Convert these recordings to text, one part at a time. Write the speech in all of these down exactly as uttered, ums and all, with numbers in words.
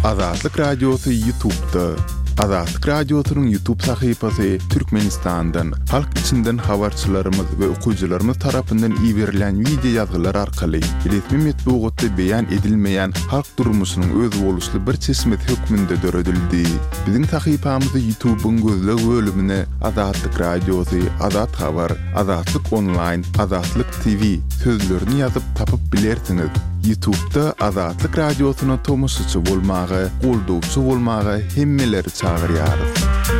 Azatlyk Radiosu YouTube'da. Azatlyk Radiosu'nun YouTube sahypasy Türkmenistan'dan, halk içinden habarçylarymyz we okuyjylarymyz tarapyndan iýerilen video ýazgylar arkaly resmi metbuatda beýan edilmeýän halk durmuşynyň öz boluşly bir çeşmet hökmünde döredildi. Biziň sahypamyzy YouTube'un gözleg bölümine Azatlyk Radiosu, Azat Habar, Azatlyk Online, Azatlyk T V sözlerini ýazyp tapyp bilersiňiz. YouTube'da Azatlyk Radiosu'na tomoşçy bolmagy, goldowçy bolmagy hemmeleri çağırýarys.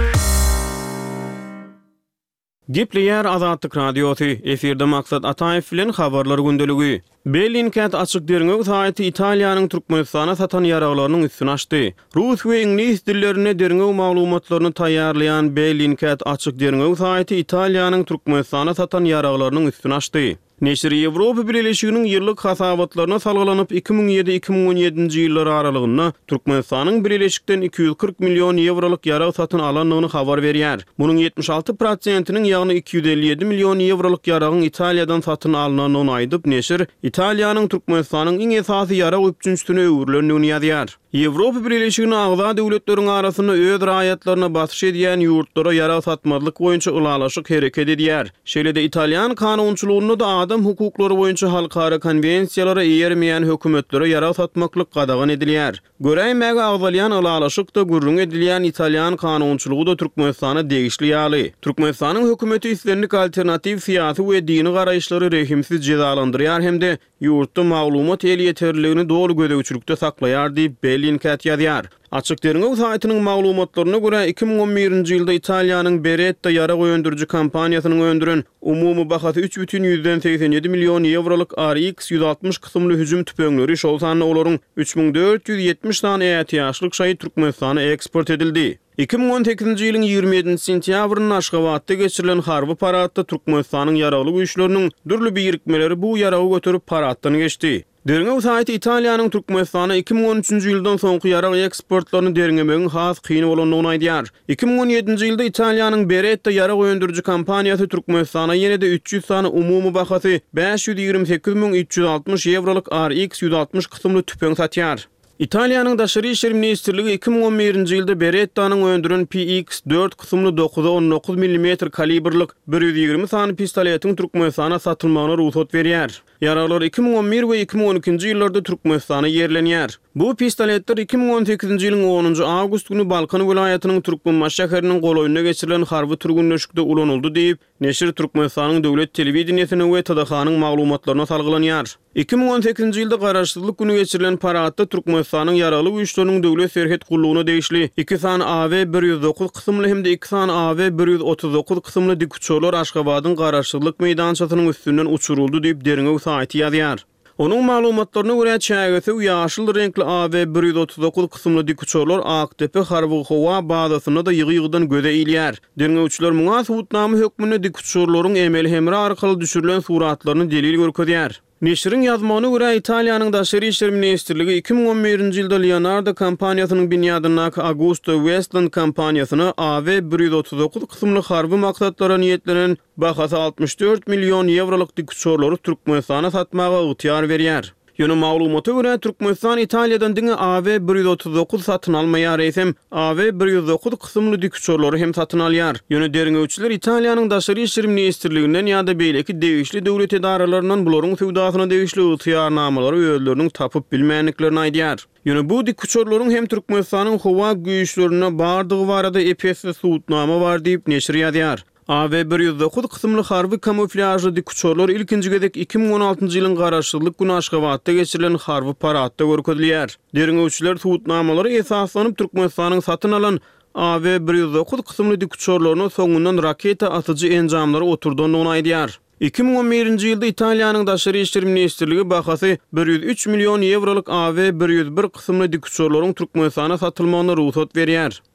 Gepleýär Azatlyk Radiosu, eferde Maksat Ataýew bilen habarlar gündeligi. Bellingcat açyk derňew saýty Italiýanyň Türkmenistana satan ýaraglarynyň üstüne açdy. Rus we ingliz dillerine derňew maglumatlaryny taýýarlayan Bellingcat açyk derňew saýty Italiýanyň Türkmenistana satan ýaraglarynyň üstüne açdy. Neşir Ýewropa Birleşiginiň ýyllyk hasabatlaryna salgylanyp iki ming ýedi iki ming on ýedinji ýyllar aralygynda Türkmenistanyň Birleşikden iki yüz kırk milyon ýewrolyk ýarag satyn alanlygyny habar berýär. Munyň ýetmiş alty prosentiniň ýagny iki yüz elli ýedi milyon ýewrolyk ýaragyň Italiýadan satyn alynanyny aýdyp neşir Italiýanyň Türkmenistanyň iň esasy ýarag öpçünçüne öwürlendigini ýazýar. Ýewropa Birleşiginiň agza döwletleriň arasynda öz raýatlaryna basyş edýän ýurtlara ýarag satmalyk boýunça ulalaşyk hereket edýär. Şeýle-de Italiýan kanunçylygyna da adam hukuklary boýunça halkara konwensiýalara ýermeýän hökümetlere ýarag satmaklyk gadagan edilýär. Göräýmäge agzalyan ulalaşyk da gurrun edilýän Italiýan kanunçylygy da Türkmenistana degişli ýaly. Türkmenistanyň hökümeti islenlik alternativ siýasy we dini garaýşlary rehimsiz cezalandyrýar hemde ýurtda maglumat eli ýeterligini dolu gödegçilikde saklaýar diýip Bellingcat ýazýar. Açyk derňew saýtynyň maglumatlaryna görä iki ming on birinji ýylda Italiýanyň Beretta ýarag öndürjü kompaniýasynyň öndüren umumy bahasy üç бүтүn ýüzden seksen ýedi milyon ýewrolyk R X ýüz altmış kysymly hüjüm tüpeňleri şol sany olaryň üç ming dört yüz ýetmiş tane ätiýaşlyk şaý Türkmenistana eksport edildi. iki ming on sekizinji ýylyň ýygrimi ýedinji sentýabryny Aşgabatda geçirilen harby paradda Türkmenistanyň ýaragly güýçleriniň dürli birikmeleri bu ýaragy götürüp paraddan geçdi. Derňew saýty Italiýanyň Türkmenistana iki ming on üçinji ýyldan soňky ýarag eksportlaryny derňemegiň has kyn bolandygyny aýdýar. iki ming on ýedinji ýylda Italiýanyň Beretta ýarag öndürjü kompaniýasy Türkmenistana ýene-de üç yüz tane umumy bahasy beş yüz ýigirmi sekiz ming üç yüz altmış ýewrolyk R X ýüz altmış kysymly tüpeň satýar. Italiýanyň Daşary işler ministrligi iki ming on birinji ýylda Berettanyň öndüren P X dört kysymly dokuza on dokuz millimetr kalibrlyk bir yüz ýigirmi sany pistoletiň Türkmenistana satylmagyna ruhsat berýär. Ýaraglar iki ming on bir we iki ming on ikinji ýyllarda Türkmenistana ýerlenýär. Bu pistoletler iki ming on sekizinji ýylyň onunju awgust güni Balkan vilayatynyň Türkmenbaş şäheriniň golaýyna geçirilen harby türgünleşikde ulanyldy diýip neşir Türkmenistanyň döwlet telewizionsynyň we T D H-nyň maglumatlaryna salgılanýar. iki ming on sekizinji ýylda garaşdyrlyk güni geçirilen paradda Türkmenistanyň ýaragly güýçleriniň döwlet serhet gullugyna degişli iki sany A W bir yüz dokuz kysymly hemde iki sany A W bir yüz otuz dokuz kysymly dikuçolar Aşgabatyň garaşdyrlyk meýdançasynyň üstünden uçuruldy diýip derňew saýty ýazýar. Onun maglumatlaryna görä çägesi ýaşyl renkli A W bir yüz otuz dokuz kysymly dikuçolar Aktepe harby howa bazasyna da ýygy-ýygydan göze ilýär. Derňewçiler muňa subutnamy hökmüne dikuçorlaryň emel hemre arkaly düşürilen suratlaryny delil görkezýär. Neşirin ýazmagyna görä Italiýanyň Daşary işler ministrligi iki ming on birinji ýylda Leonardo kompaniýasynyň binýadyna Augusto Westland kompaniýasyna A W bir yüz otuz dokuz kysymly harby maksatlara niýetlenen bahasy altmış dört milyon ýewrolyk dikuçorlary Türkmenistana satmaga ygtyar berýär. Ýöne maglumata görä Türkmenistan Italiýadan diňe A W bir yüz otuz dokuz satyn almaýar esem A W bir yüz dokuz kysymly dikuçorlary hem satyn alýar. Ýöne derňewçiler Italiýanyň Daşary işler ministrliginden ýa-da beýleki degişli döwlet edaralarynyň bularyň sowdasyna degişli ygtyarnamalary öýlerini tapyp bilmänliklerini aýdýar. Ýöne bu dikuçorlaryň hem Türkmenistanyň howa güýçlerine bardygy barada epesli subutnama bar diýip neşir ýazýar. A W bir yüz dokuz kysymly harby kamuflajly dikuçorlar ilkinji gezek iki ming on altynjy ýylyň garaşdyrlyk güni Aşgabatda geçirilen harby paradda görkezilýär. Derňewçiler subutnamalary esaslanyp Türkmenistanyň satyn alan A W bir yüz dokuz kysymly dikuçorlaryny soňundan raketa atyjy enjamlary oturduğunu aýdýar. iki ming on birinji ýylda Italiýanyň Daşary işler ministrligi bahasy bir yüz üç milyon ýewrolyk A W bir yüz bir kysymly dikuçorlaryň Türkmenistana satylmagyna ruhsat berýär.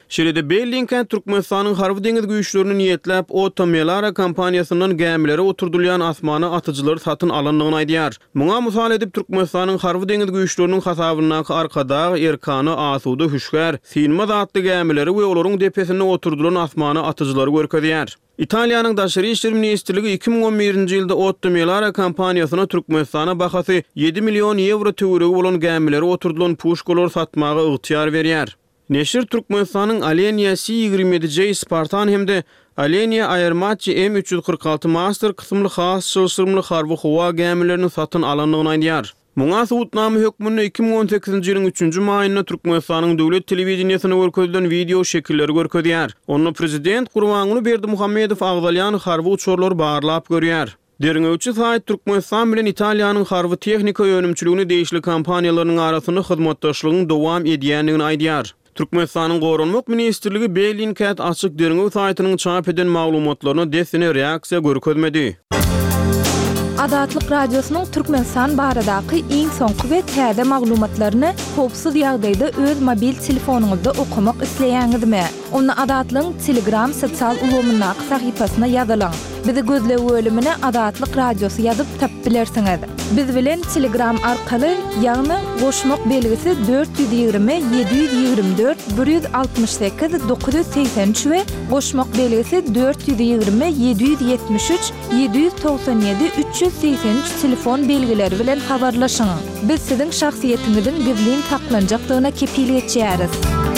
Şeýle Berlin-kent Türkmenistanyň harby deňiz güýçlerini niýetläp Otto Melara kompaniýasynyň gemilere oturdulýan asmana atyjylary satyn alandygyny aýdýar. Muňa mysal edip Türkmenistanyň harby deňiz güýçleriniň hasabyna Arkada, Erkany, Asuda, Hüşgär, Sinmaz atly gemileri we olaryň depesine oturdulan asmana atyjylary görkezýär. Italiýanyň Daşary işler ministrligi iki ming on birinji ýylda Otto Melara kompaniýasyna Türkmenistana bahasy ýedi million euro töweregi bolan gemileri oturdulan puşkalar satmagy ygtyýar berýär. Neşir Türkmenistanyň Alenia C ýigirme yedi J Spartan hemde Alenia Aermatchi M üç yüz kırk altı Master kysymly has şylşyrmly harby howa gemilerini satyn alandygyny aýdýar. Muňa suwutnamy hökmünde iki ming on sekizinji ýylyň üçünji maýyna Türkmenistanyň döwlet telewizionýasyna görkezdilen video şekilleri görkezýär. Onu prezident Gurbanuly Berdimuhammedow agdalýan harby uçurlary barlap görýär. Derňewçi saýt Türkmenistan bilen Italiýanyň harby tehnika ýönümçiligini değişli kompaniýalarynyň arasyny hyzmatdaşlygyň dowam edýändigini aýdýar. Türkmenistanyň Gorunmak ministrligi Berlin-kent açyk derňew saýtynyň çap eden maglumatlaryna desine reaksiýa görkezmedi. Adatlyk radiosynyň Türkmenistan baradaky iň soňky we täze maglumatlaryny howpsuz ýagdaýda öz mobil telefonuňyzda okumak isleýäňizmi? Onu Adatlyň Telegram sosial ulgamyna sahypasyna ýazylaň. Bizi gözlep bölümine Adatlyk radiosu ýazyp tap bilersiňiz. Biz bilen Telegram arkaly ýagny goşmak belgisi dört yüz ýygrimi yedi yüz ýygrimi dört bir yüz altymyş sekiz dokuz yüz seksen üç we goşmak belgisi dört yüz ýygrimi yedi yüz ýetmiş üç yedi yüz togsan ýedi üç yüz seksen üç telefon belgileri bilen habarlaşyň. Biz siziň şahsiýetiňiziň gizlin taklanjakdygyna kepillik etýäris.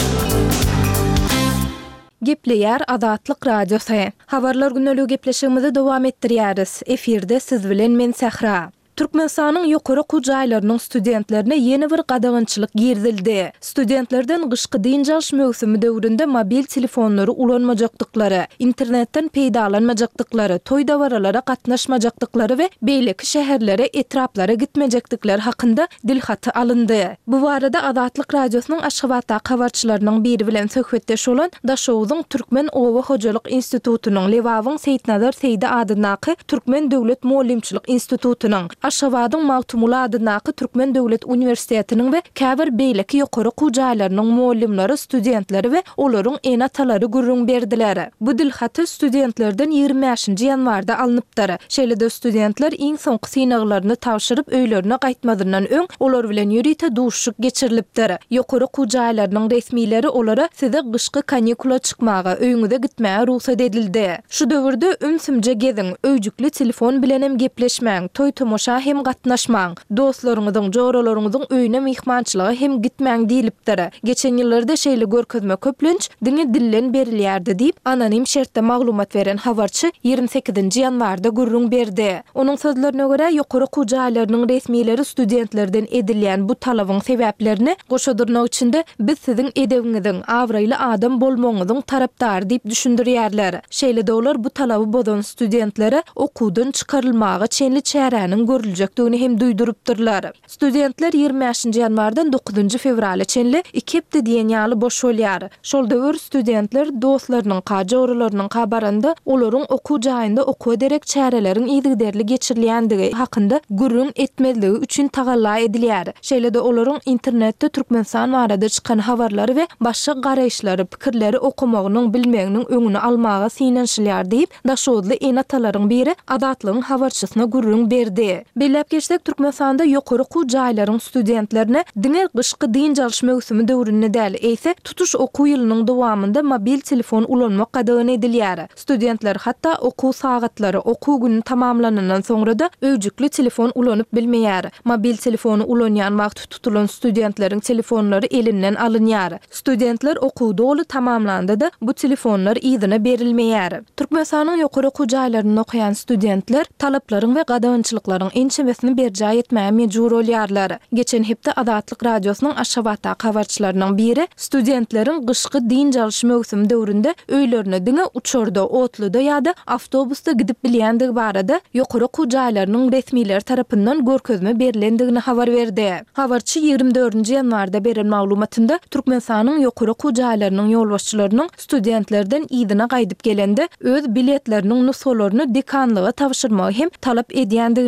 Gepleýär Adatlyk radiosu. Habarlar günneligi gepleşigimizi dowam etdirýäris. Efirde siz bilen men Sahra. Türkmenistanyň ýokary kujaýlarynyň studentlerine ýeni bir gadagynçylyk girdildi. Studentlerden gyşky diň çalyş mögsümi döwründe mobil telefonlary ulanmajakdyklary, internetden peýdalanmajakdyklary, toý dawaralara gatnaşmajakdyklary we beýleki şäherlere, etraplara gitmejekdikleri hakynda dilhaty alyndy. Bu barada Adatlyk radiosynyň Aşgabatda habarçylarynyň biri bilen söhbetdeş bolan Daşowuzyň Türkmen Owa Hojalyk institutunyň Lewawyň Seýtnazar Seýdi adynaky Türkmen Döwlet Muallimçilik institutunyň Aşgabatyň Magtumula adynaky Türkmen Döwlet Uniwersitetiniň we käbir beýleki ýokary kujaýlarynyň muallimleri, studentleri we olaryň enatalary gurrun berdiler. Bu dilhaty studentlerden ýygrimi beşinji ýanwarda alınıpdyr. Şeýle-de studentler iň soňky synaglaryny tapşyryp öýlerine gaýtmadyrdan öň olar bilen ýürite duşuk geçirilipdir. Ýokary kujaýlarynyň resmileri olara size gyşky kanikula çykmaga, öýüňize gitmäge ruhsat edildi. Şu döwürde ümsümje geziň, öýjükli telefon bilen hem gepleşmäň, toý tomoşa hem gatnaşmaň, dostlaryňyzyň, joralaryňyzyň öýüne mihmançylyga hem gitmäň diýilipdir. Geçen ýyllarda şeýle görkezme köplenç diňe dillen berilýärdi diýip anonim şertde maglumat beren habarçy ýygrimi sekizinji ýanwarda gurrun berdi. Onuň sözlerine görä ýokary kujaýlarynyň resmileri studentlerden edilýän bu talabyň sebäplerini goşadyrnak içinde biz siziň edebiňiziň, awraýly adam bolmagyňyzyň tarapdary diýip düşündirýärler. Şeýle-de olar bu talaby bodan studentlere okuwdan çykarylmagy çenli çäräniň görüljekdigini hem duýdurypdyrlar. Studentler ýygrimi beşinji ýanwardan dokuzunji fevral çenli iki hepde diýen ýaly boş bolýar. Şol döwür studentler dostlarynyň, kajoralarynyň kabarynda olaryň okuw jaýynda okuw ederek çäreleriň ýygderli geçirilýändigi hakynda gurrun etmezligi üçin tagalla edilýär. Şeýle-de olaryň internetde Türkmenistan barada çykan habarlary we başga garaýşlary, pikirleri okumagynyň, bilmegiň öňüni almaga synanşylýar diýip Daşowly enatalaryň biri Adatlyň habarçysyna gurrun berdi. Belläp geçsek Türkmenistanda ýokary kujaýlaryň studentlerine diňe gyşky diň çalyş mögsümi döwründe däl eýse tutuş okuw ýylynyň dowamında mobil telefon ulanmak gadagan edilýär. Studentler hatda okuw sagatlary, okuw güni tamamlanandan soňra da öýjükli telefon ulanyp bilmeýär. Mobil telefonu ulanýan wagt tutulan studentleriň telefonlary elinden alınýar. Studentler okuw doly tamamlandy da bu telefonlar ýygyna berilmeýär. Türkmenistanyň ýokary kujaýlaryny okuyan studentler talaplaryň we gadagançylyklaryň ençemesini berjä etmäge mejbur bolýarlar. Geçen hepde Adatlyk radiosynyň Aşgabatda habarçylarynyň biri studentleriň gyşky diň çalyş mögsümi döwründe öýlerine diňe uçurda, otluda ýa-da awtobusda gidip bilýändigi barada ýokary kujaýlarynyň resmiler tarapyndan görkezme berilendigini habar berdi. Habarçy ýygrimi dördünji ýanwarda beren maglumatynda Türkmenistanyň ýokary kujaýlarynyň ýolbaşçylarynyň studentlerden ýygyna gaýdyp gelende öz biletleriniň nusolaryny dekanlyga tapşyrmagy hem talap edýändigini bellädi.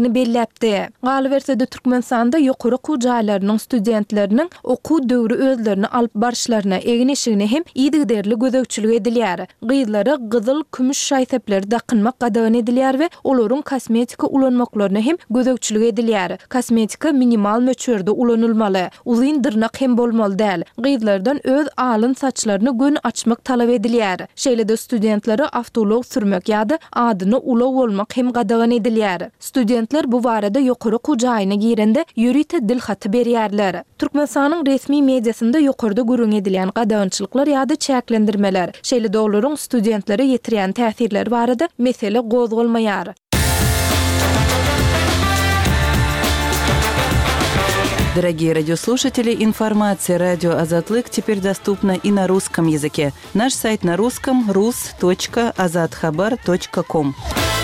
diýipdi. Galybersede Türkmenistanda ýokary okuw jaýlarynyň studentleriniň okuw döwri özlerini alyp barşlaryna egin hem iýdigderli gözegçilik edilýär. Gyýdlary gyzyl, kümüş şaýtepleri dakynmak gadagan edilýär we olaryň kosmetika ulanmaklaryna hem gözegçilik edilýär. Kosmetika minimal möçberde ulanylmaly, uzyn dyrnak hem bolmaly däl. Gyýdlardan öz alyn saçlaryny gün açmak talap edilýär. Şeýle-de studentlere avtolog sürmek ýa-da adyny ulaw bolmak hem gadagan edilýär. Studentler bu barada ýokary okuw jaýyna girende ýörite dil haty berýärler. Türkmenistanyň resmi mediasynda ýokarda görüň edilen gadagançylyklar ýa-da çäklendirmeler, şeýle-de olaryň studentlere ýetirýän täsirleri barada mesele gozgalmaýar. Дорогие радиослушатели, информация «Радио Азатлык» теперь доступна и на русском языке. Наш сайт на русском — рус точка азатхабар точка ком.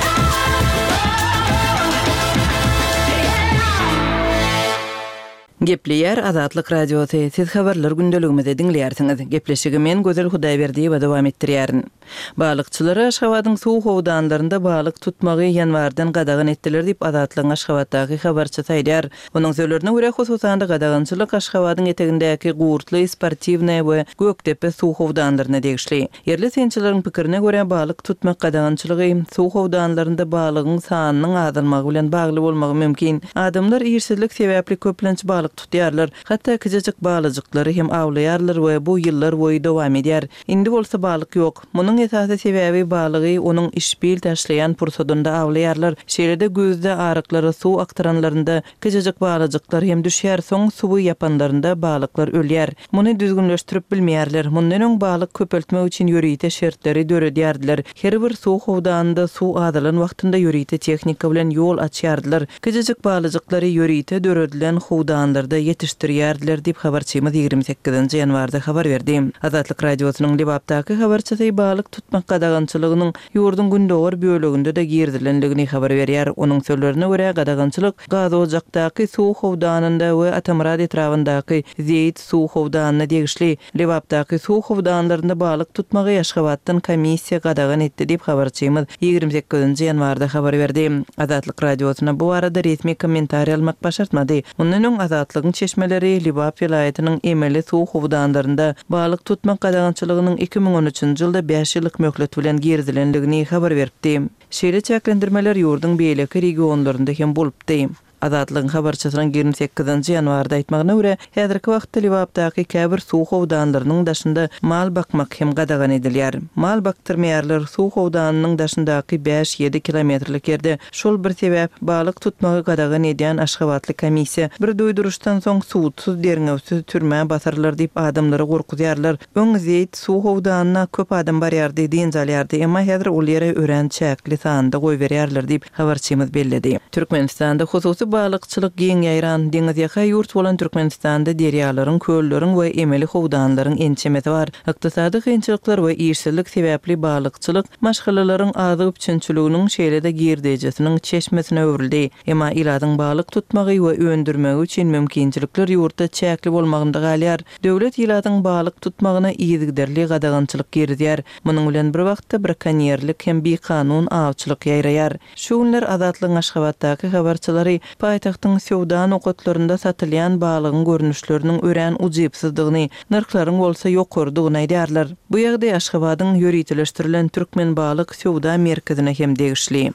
Gepleýär Azatlyk radioty. Siz habarlar gündeligimizde dinleýärsiňiz. Gepleşigi men Gözel Hudaýberdiýew dowam etdirýärin. Balykçylary Aşgabatyň suw howdanlarynda balyk tutmagy ýanwardan gadagan etdiler diýip Azatlygyň Aşgabatdaky habarçy saýdýar. Onuň sözlerine görä hususanda gadagançylyk Aşgabatyň etegindäki gurtly, sportiwny we Göktepe suw howdanlaryna degişli. Yerli sençilerin pikirine görä balyk tutmak gadagançylygy suw howdanlarynda balygyň sanynyň azalmagy bilen bagly bolmagy mümkin. Adamlar ýersizlik sebäpli köplenç balyk tutýarlar. Hatda küçük balyjyklary hem awlaýarlar we bu ýyllar boýy dowam edýär. Indi bolsa balyk ýok. Munyň esasy sebäbi balygy onuň işbil taşlayan pursatynda awlaýarlar. Şeýle-de gözde arıklary suw aktaranlarynda küçük balyjyklar hem düşýär, soň suwy ýapanlarynda balyklar ölýär. Muny düzgünleşdirip bilmeýärler. Mundan öň balyk köpeltmek üçin ýörite şertleri döredýärdiler. Her bir suw howdanynda suw azalan wagtynda ýörite tehnika bilen ýol açýardylar. Küçük balyjyklary ýörite döredilen howdan da yetiştirýärdiler diýip habarçymyz ýigirme sekizinji ýanwarda habar berdi. Azatlyk radiosynyň Libapdaky habarçysy balyk tutmak gadagançylygynyň ýurdun gündogor böleginde de girdilenligini habar berýär. Onuň sözlerine görä gadagançylyk gaz ojakdaky suw howdanynda we Atamrad etrawyndaky Zeyt suw howdanyna degişli. Libapdaky suw howdanlarynda balyk tutmagy Aşgabatdan komissiýa gadagan etdi diýip habarçymyz ýigirme sekizinji ýanwarda habar berdi. Azatlyk radiosyna bu arada resmi kommentariýa almak başartmady. Mundan öň Azatlygyň çeşmeleri Libap vilayatynyň emeli suw howdanlarynda balyk tutmak gadagançylygynyň iki ming on üçinji ýylda beş ýyllyk möhlet bilen girdilenligini habar berdi. Şeýle çäklendirmeler ýurdun beýleki regionlarynda hem bolupdy. Azatlygyň habarçysynyň ýigirme sekizinji ýanwarda aýtmagyna görä, häzirki wagtda Libapdaky käbir suw howdanlarynyň daşynda mal bakmak hem gadagan edilýär. Mal baktyrmaýarlar suw howdanynyň daşyndaky beş ýedi kilometrlik ýerde. Şol bir sebäp balyk tutmagy gadagan edýän Aşgabatly komissiýa bir duýduruşdan soň suwsuz derňewsiz türmä basarlar diýip adamlary gorkudýarlar. Öň Zeyt suw howdanyna köp adam barýardy diýen jalýardy, emma häzir ol ýere ören çäkli sanda goý berýärler diýip habarçymyz belledi. Türkmenistanda hususy balykçylyk giň ýaýran deňiz ýaka ýurt bolan Türkmenistanda derýalaryň, kölleriň we emeli howdanlaryň ençemeti bar. Ykdysady kynçylyklar we ýersizlik sebäpli balykçylyk maşgalalaryň azy üçinçiliginiň şeýle-de girdejesiniň çeşmesine öwrildi. Emma iladyň balyk tutmagy we öndürmegi üçin mümkinçilikler ýurtda çäkli bolmagynda galýar. Döwlet iladyň balyk tutmagyna iýdigderli gadagançylyk girdýär. Munyň bilen bir wagtda brakonýerlik hem bekanun awçylyk ýaýraýar. Şu günler Azatlygyň Aşgabatdaky habarçylary paýtagtyň sowdan okatlarynda satylýan balygyň görnüşleriniň ören ujypsyzdygyny, narklaryň bolsa ýokardygyny aýdýarlar. Bu ýagdaý Aşgabatyň ýöritileşdirilen türkmen balyk sowda merkezine hem degişli.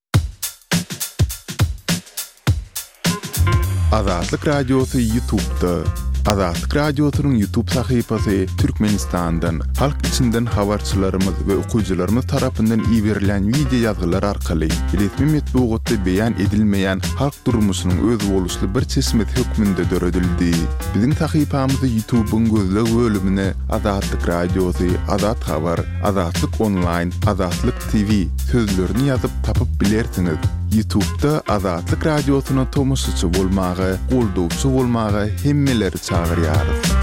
Azatlyk radiosy YouTube'da. Azatlyk radiosynyň YouTube sahypasy Türkmenistandan, halk içinden habarçylarymyz we okuwçylarymyz tarapyndan iýerilen video ýazgylar arkaly resmi metbuatda beýan edilmeýän halk durmuşynyň öz boluşly bir çeşmet hökmünde döredildi. Biziň sahypamyzy YouTube'un gözleg bölümine Azatlyk radiosy, Azat habar, Azatlyk online, Azatlyk T V sözlerini ýazyp tapyp bilersiňiz. YouTube'da Azatlyk radiosyna tomoşçy bolmagy, goldowçy bolmagy hemmeleri çağırýar.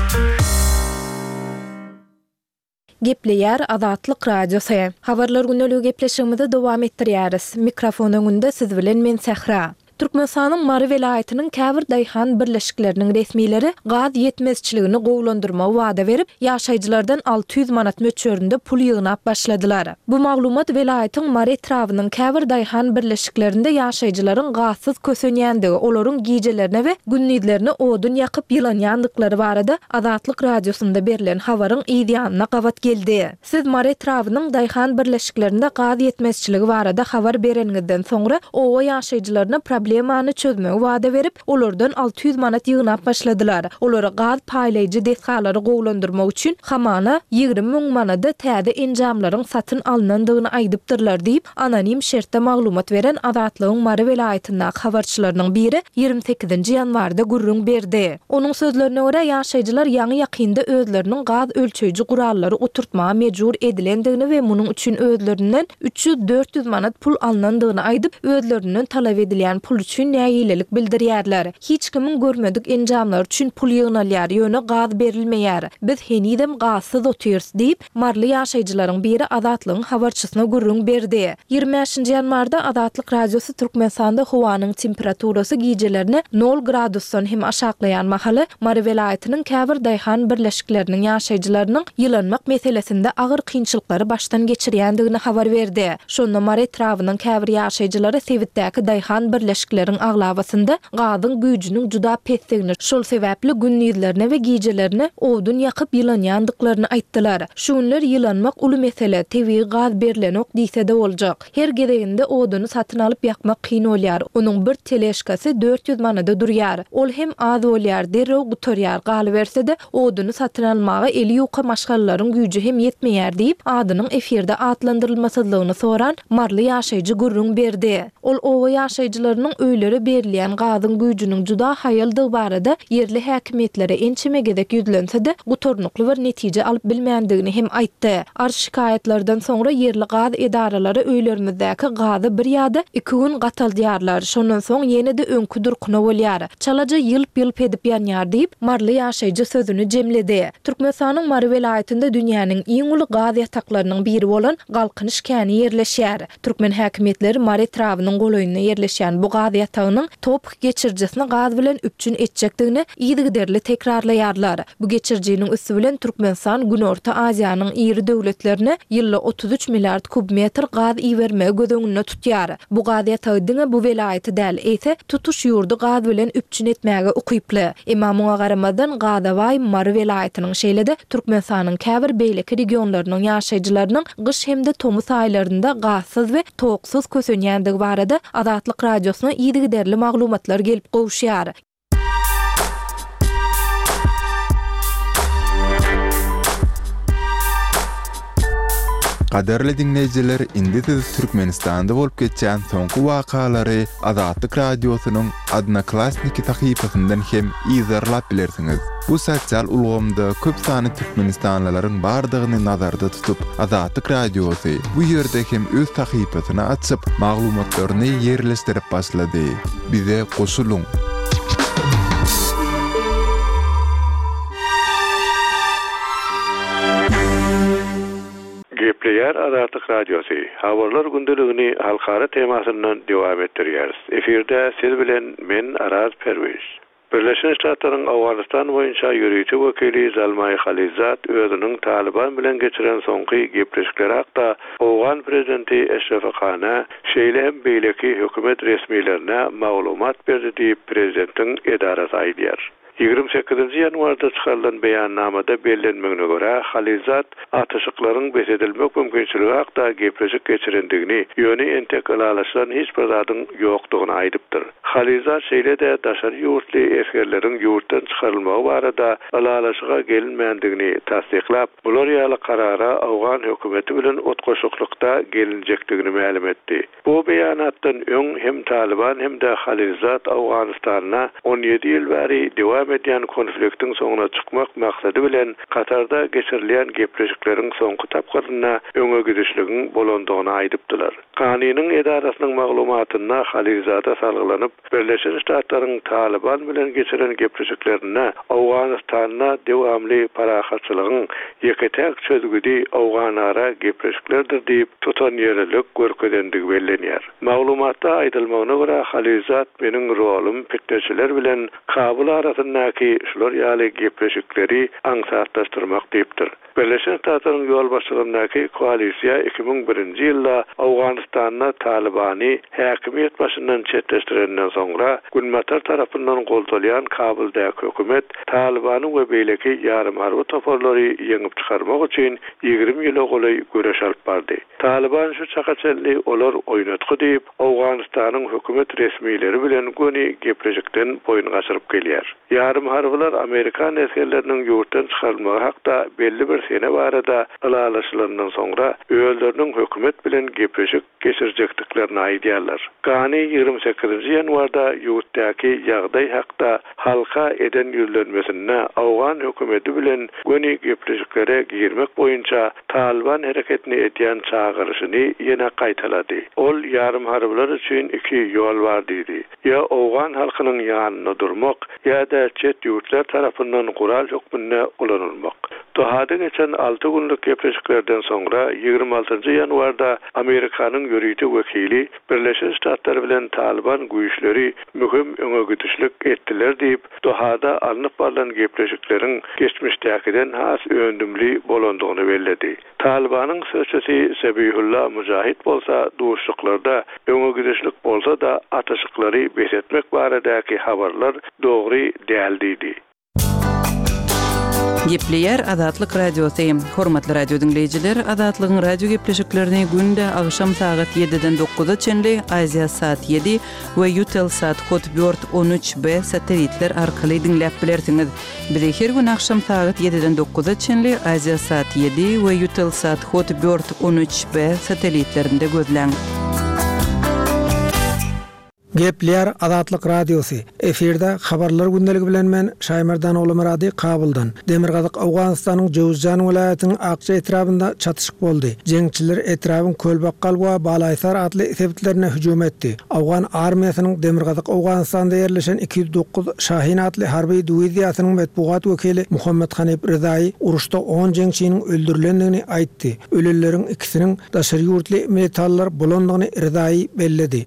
Gepleýär Azatlyk radiosy. Habarlar gündeligi gepleşigimizi dowam etdirýäris. Mikrofon öňünde siz bilen men Sehra. Türkmenistanyň Mary welaýatynyň Käbir daýhan birleşikleriniň resmileri gaz ýetmezçiligini gowlandyrma wada berip, ýaşaýjylardan alty ýüz manat möçberinde pul ýygnap başladylar. Bu maglumat welaýatyň Mary etrawynyň Käbir daýhan birleşiklerinde ýaşaýjylaryň gazsyz kösenýändigi, olaryň gijelerine we günnidlerine odun ýakyp ýylanýandyklary barada Azatlyk radiosunda berilen habaryň ýa-da gawat geldi. Siz Mary etrawynyň daýhan birleşiklerinde gaz ýetmezçiligi barada habar bereningizden soňra owa ýaşaýjylaryna problemany çözmegi wada berip, olardan alty ýüz manat ýygnap başladylar. Olara gaz paýlaýjy desgalary gowlandyrmak üçin hamana ýygrimi miň manada täze enjamlaryň satyn alynandygyny aýdypdyrlar diýip anonim şertde maglumat beren Azatlygyň Mary welaýatynyň habarçylarynyň biri ýygrimi sekizinji ýanwarda gurrun berdi. Onuň sözlerine görä ýaşaýjylar ýaňy ýakynda özleriniň gaz ölçeýiji gurallary oturtmaga mejbur edilendigini we munyň üçin özlerinden üç ýüz dört ýüz manat pul alynandygyny aýdyp, özlerinden talap edilen pul üçin näýilelik bildirýärler. Hiç kimin görmedik enjamlar üçin pul ýygnalýar, ýöne gaz berilmeýär. Biz henidem gazsyz otyrs diýip, marly ýaşaýjylaryň biri Azatlygyň habarçysyna gurrun berdi. ýygrimi beşinji ýanwarda Azatlyk radiosu Türkmenistanda howanyň temperaturasy gijelerine nol gradusdan hem aşaklayan mahaly Mary welaýatynyň Käbir daýhan birleşikleriniň ýaşaýjylarynyň ýylanmak meselesinde agyr kynçylyklary başdan geçirýändigini habar berdi. Şonda Mary etrawynyň Käbir ýaşaýjylary Sewitdäki daýhan birleşikleriň aglabasynda gazyň güýjüniň juda pesdigini, şol sebäpli günnidlerine we gijelerine odun ýakyp ýylanýandyklaryny aýtdylar. Şu günler ýylanmak uly mesele, tebii gaz berilenok diýse de boljak. Her gereginde oduny satyn alyp ýakmak kyn bolýar. Onuň bir teleşkasy dört ýüz manada durýar. Ol hem az bolýar, derrew gutorýar. Galy berse de oduny satyn almaga eli ýoka maşgallalaryň güýji hem ýetmeýär diýip adynyň efirde atlandyrylmasyzlygyny soran marly ýaşaýjy gurrun berdi. Ol owa ýaşaýjylarynyň öýleri berilýän gazyň güýjüniň juda haýaldygy barada yerli häkimetlere ençeme gedek ýüzlense de gutornukly bir netije alyp bilmeýändigini hem aýtdy. Arş şikaýetlerden soňra yerli gaz edaralary öýlerimizdäki gazy bir ýa-da iki gün gataldýarlar. Şondan soň ýene-de öňkü durkuna bolýar. Çalaja ýylyp-ýylyp edip ýanýar diýip marly ýaşaýjy sözüni jemledi. Türkmenistanyň Mary welaýatynda dünýäniň iň uly gaz ýataklarynyň biri bolan Galkynyş käni ýerleşýär. Türkmen häkimetleri Mary etrawynyň golaýyna ýerleşýän bu gaz ýatagynyň top geçirjisini gaz bilen üpçün etjekdigini ýygyderli tekrarlaýarlar. Bu geçirjiniň üstü bilen Türkmenistan Günorta Aziýanyň iri döwletlerine ýylda otuz üç milliard kubmetr gaz iýerme gödöňünde tutýar. Bu gaz ýatagyny bu welaýaty däl etse tutuş ýurdu gaz bilen üpçün etmäge ukyply. Emma muňa garamadan Gadawaý Mary welaýatynyň şeýlede Türkmenistanyň käbir beýleki regionlarynyň ýaşaýjylarynyň gyş hemde tomus aýlarynda gazsyz we toksuz kösenýändigi barada Azatlyk radiosyna ýygyderli maglumatlar gelip gowşýar. Qaderli dinleyijiler, indi siz Türkmenistanda bolup geçen soňky wakalary Azatlyk radiosynyň Adnaklasniki tahypasyndan hem izarlap bilersiňiz. Bu sosial ulgamda köp sany Türkmenistanlylaryň bardygyny nazarda tutup, Azatlyk radiosy bu ýerde hem öz tahypasyny açyp, maglumatlaryny ýerleşdirip başlady. Bize goşuluň. Gepleýär Azatlyk radiosu. Habarlar gündeligini halkara temasyndan dowam etdirýäris. Efirde siz bilen men Araz Perwiz. Birleşen Ştatlaryň Awganistan boýunça ýürüýçi wekili Zalmay Khalizat özüniň Taliban bilen geçiren soňky gepleşikleri hakda Owgan prezidenti Eşref Gany şeýle hem beýleki hökümet resmilerine maglumat berdi diýip prezidentiň edarasy aýdýar. ýygrimi sekizinji ýanwarda çykarylan beýannamada bellenmegine görä Khalizat ataşyklaryň besedilmek mümkinçiligi hakda gepleşik geçirendigini, ýöne entek alalaşan hiç bir zadyň ýokdugyny aýdypdyr. Khalizat şeýle-de daşary ýurtly eskerleriň ýurtdan çykarylmagy barada alalaşyga gelinmeýändigini tasdiklap, bular ýaly karara Awgan hökümeti bilen otgoşuklukda gelinjekdigini ma'lum etdi. Bu beýanatdan öň hem Taliban hem de Khalizat Awganistana on ýedi ýyl bäri dowam dowam edýän konfliktiň soňuna çykmak maksady bilen Katarda geçirilen gepleşiklerin soňky tapgyryna öňe gidişligiň bolandygyny aýdypdylar. Kanynyň edarasynyň maglumatyna Halilzada salgylanyp, Birleşen Ştatlaryň Taliban bilen geçiren gepleşiklerine Awganystana dewamly parahatçylygyň ýeketek çözgüdi Awganara gepleşiklerdir diýip tutan ýerlik görkezendigi bellenýär. Maglumatda aýdylmagyna görä Halilzat meniň rolum fitneçiler bilen Kabul arasyndaky şular ýaly gepleşikleri aňsatlaşdyrmak diýipdir. Birleşen Ştatlaryň ýol başçylygyndaky koalisiýa iki ming birinji ýylda Awganystana Talibany häkimiýet başyndan çetleşdirenden soňra Gülmatar tarapyndan goltulýan Kabuldaky hökümet Talibanyň we beýleki ýarym harby toparlary ýeňip çykarmak üçin ýygrimi ýyla golay göreş alyp bardy. Taliban şu çakaçelli olar oýnatgy diýip Awganystanyň hökümet resmiýetleri bilen göni gepleşikden boyun gaçyryp gelýär. Ýarym harbylar Amerikan eskerleriniň ýurtdan çykarmagy hakda belli bir sene barada ılalaşylandan soňra öýelleriniň hökümet bilen gepleşik geçirjekdiklerini aýdýarlar. Gany ýygrimi sekizinji ýanwarda ýurtdaky ýagdaý hakda halka eden ýürlenmesine Awgan hökümeti bilen göni gepleşiklere girmek boýunça Taliban hereketini etýän çağırışyny ýene gaýtalady. Ol ýarym harbylar üçin iki ýol bar diýdi. Ya Awgan halkynyň ýanyna durmak, ýa-da çet ýurtlar tarapyndan gural hökmüne ulanylmak. Tohada geçen altı günlük gepleşiklerden sonra ýygrimi altynji ýanwarda Amerikanyň ýürüýdi wekili Birleşen Ştatlar bilen Taliban güýçleri mühim öňe gidişlik etdiler diýip Tohada alınıp barylan gepleşikleriň geçmişdäkiden has öndümli bolandygyny belledi. Talibanyň sözçüsi Sebihullah Mujahid bolsa duşluklarda öňe gidişlik bolsa da ataşyklary besetmek baradaky habarlar dogry däl diýdi. Gepleýär Adatlyk radiosi. Hormatly radio dinleýijiler, Adatlygyň radio gepleşiklerini günde agşam saat ýediden dokuza çenli Aziya saat ýedi we Eutelsat kod dört on üç B satelitler arkaly dinläp bilersiňiz. Bizi her gün agşam saat ýediden dokuza çenli Aziya saat ýedi we Eutelsat kod dört on üç B satelitlerinde gözläň. Gepleýär Adatlyk radiosi. Eferde habarlar gündeligi bilen men Şaýmardan oğlu Murady Kabuldan. Demirgazyk Awganystanyň Jowzjan welaýatynyň Akça etrabynda çatyşyk boldy. Jeňçiler etrabyň Kölbakkal we Balaýsar adly sebitlerine hüjüm etdi. Awgan armiýasynyň Demirgazyk Awganystanda ýerleşen iki yüz dokuz Şahin adly harby diwiziýasynyň medpugat wekili Muhammed Hanip Rızaý uruşda on jeňçiniň öldürilendigini aýtdy. Ölelleriň ikisiniň daşary ýurtly militarlar bolandygyny Rızaý belledi.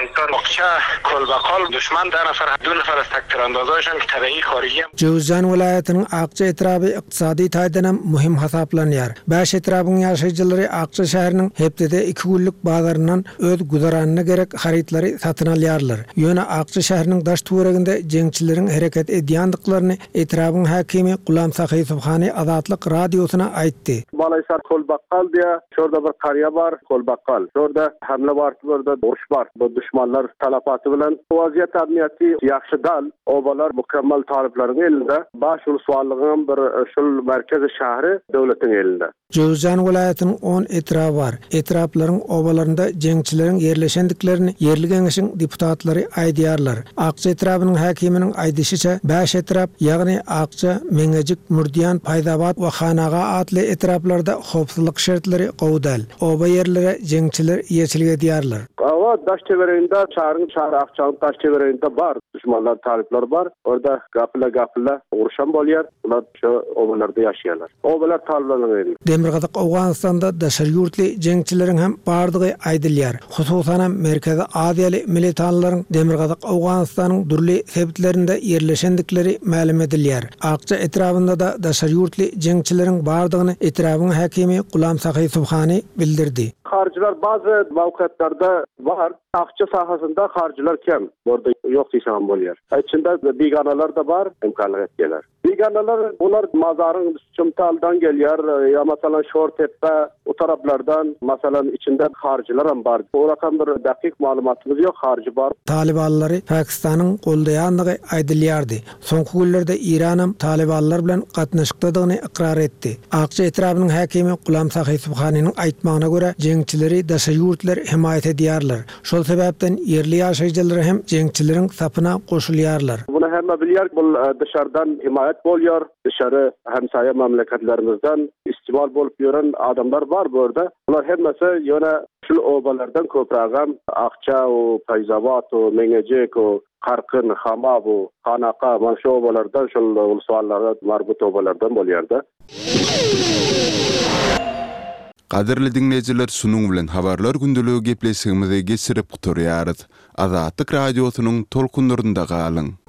Kölbakal düşman da nafar dü nafar takdirandazlaşan ki tabii xarici. Jowzjan welaýatynyň Akça etraby ykdysady taýdanam muhim hasaplanýar. Baş etrabyň ýaşaýjylary Akça şäheriniň hepdede iki günlük bazaryndan öz guzaranyna gerek harytlary satyn alýarlar. Ýöne Akça şäheriniň daş töwereginde jeňçileriň hereket edýändiklaryny etrabyň häkimi Gulam Sahy Subhany Adatlyk radiosuna aýtdy. Balaýsar Kölbakal diýe şurda bir qarya bar, Kölbakal. Şurda hamle bar, şurda uruş bar. Bu düşmanlar talapaty bilen waziýet admiýaty ýaxşy dal, obalar mükemmel taliplerin elinde, baş ulsuwallygyň bir şol merkezi şäheri döwletiň elinde. Jowzjan welaýatynyň on etrapy bar. Etraplaryň obalarynda jeňçileriň ýerleşendiklerini ýerli geňeşiň deputatlary aýdýarlar. Akça etrapynyň häkiminiň aýdysýyça, beş etrap, ýagny Akça, Meňejik, Murdiýan, Paýdabad we Hanaga adly etraplarda howpsuzlyk şertleri gowdal. Oba ýerlere jeňçiler ýeçilik edýärler. Awa daş teberinde çağırın çağır akçağın taş teberinde bar. Düşmanlar talipler bar. Orada gapla gapla uruşan bolýar. Ular şu obalarda ýaşaýarlar. Obalar taliplerin elinde. Demirgazyk Awganystanda daşary ýurtly jeňçileriň hem bardygy aýdylýar. Hususan merkezi Aziýaly militanlaryň Demirgazyk Awganystanyň durly sebitlerinde ýerleşendikleri ma'lum edilýär. Akça etrabynda da daşary ýurtly jeňçileriň bardygyny etrabyň häkimi Gulam Sahy Subhany bildirdi. Harcılar bazı mavkatlarda var. Akça sahasında harcılar kem. Orada yok diýsem bolýar. İçinde biganalar da var, imkanlyk etdiler. Biganalar bunlar mazarın çymtaldan gelýär, ya masalan Şortepe o taraplardan masalan içinde harcılar hem bar. O rakam bir dakik malumatymyz ýok, harcı bar. Talibanlary Pakistanyň goldaýandygy aýdylýardy. Soňky günlerde İranam Talibanlar bilen gatnaşykdygyny ikrar etdi. Akça etrapynyň häkimi Gulam Sahy Subhanyň aýtmagyna görä, jeňçiler jeňçileri daşa ýurtlar himayet edýärler. Şol sebäpden yerli ýaşaýjylar hem jeňçileriň sapyna goşulýarlar. Bunu hemme bilýär, bu dışarıdan himayet bolýar. Dışarı hemsaye memleketlerimizden istimal bolup ýören adamlar var burada. Bunlar hemmesi ýöne şu obalardan köpragam Akça o Payzavat o Mengecek o Karkın, Hama bu Hanaka man şu obalardan şu uluslarlara marbut obalardan bolýarda. Qadirli dinleyijiler, şunun bilen habarlar gündeligi gepleşigimizi geçirip guturýarys. Azatlyk radiosynyň tolkunlarynda galyň.